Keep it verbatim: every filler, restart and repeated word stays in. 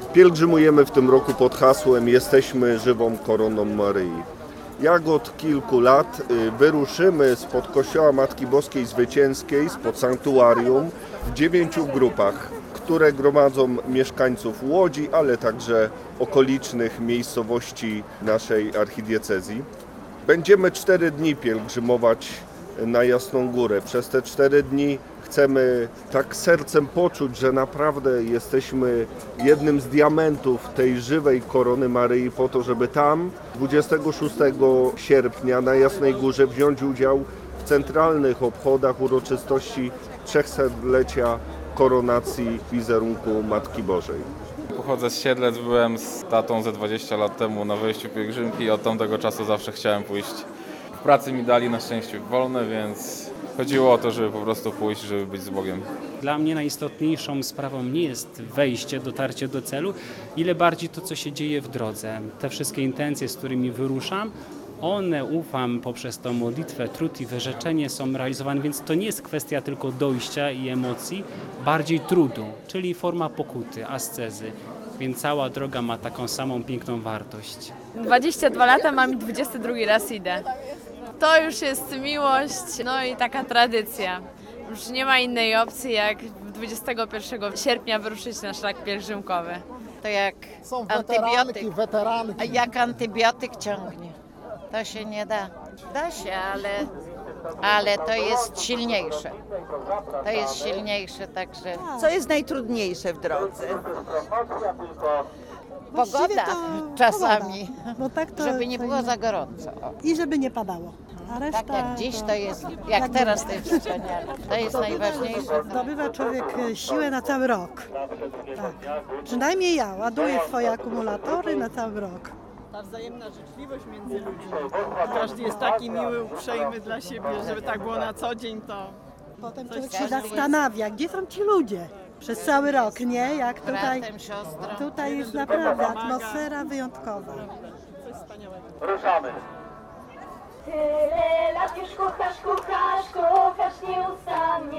Pielgrzymujemy w tym roku pod hasłem Jesteśmy żywą koroną Maryi. Jak od kilku lat wyruszymy spod Kościoła Matki Boskiej Zwycięskiej, spod sanktuarium w dziewięciu grupach, które gromadzą mieszkańców Łodzi, ale także okolicznych miejscowości naszej archidiecezji. Będziemy cztery dni pielgrzymować na Jasną Górę. Przez te cztery dni chcemy tak sercem poczuć, że naprawdę jesteśmy jednym z diamentów tej żywej korony Maryi po to, żeby tam dwudziestego szóstego sierpnia na Jasnej Górze wziąć udział w centralnych obchodach uroczystości trzechsetlecia koronacji wizerunku Matki Bożej. Pochodzę z Siedlec, byłem z tatą ze dwadzieścia lat temu na wejściu pielgrzymki i od tamtego czasu zawsze chciałem pójść. W pracy mi dali na szczęście wolne, więc chodziło o to, żeby po prostu pójść, żeby być z Bogiem. Dla mnie najistotniejszą sprawą nie jest wejście, dotarcie do celu, ile bardziej to, co się dzieje w drodze. Te wszystkie intencje, z którymi wyruszam, one, ufam, poprzez tą modlitwę, trud i wyrzeczenie są realizowane, więc to nie jest kwestia tylko dojścia i emocji, bardziej trudu, czyli forma pokuty, ascezy, więc cała droga ma taką samą piękną wartość. dwadzieścia dwa lata mam i dwudziesty drugi raz idę. To już jest miłość, no i taka tradycja. Już nie ma innej opcji, jak dwudziestego pierwszego sierpnia wyruszyć na szlak pielgrzymkowy. To jak Są antybiotyk, weteranki, weteranki. a jak antybiotyk ciągnie. To się nie da. Da się, ale, ale to jest silniejsze. To jest silniejsze, także Co jest najtrudniejsze w drodze? pogoda to czasami, pogoda, bo tak to, żeby nie to było inne. za gorąco. O. I żeby nie padało. A reszta Tak jak dziś to jest, jak teraz to jest wspaniale. To jest najważniejsze. Zdobywa człowiek siłę na cały rok. Tak. Przynajmniej ja ładuję swoje akumulatory na cały rok. Ta wzajemna życzliwość między ludźmi. Każdy jest taki miły, uprzejmy dla siebie, żeby tak było na co dzień, to Potem człowiek się zastanawia, gdzie są ci ludzie przez cały rok, nie? Jak tutaj, Bratem, siostrą. tutaj jest naprawdę atmosfera wyjątkowa. coś wspaniałego. Ruszamy. Tyle lat już kuchasz, kuchasz, kuchasz nieustannie.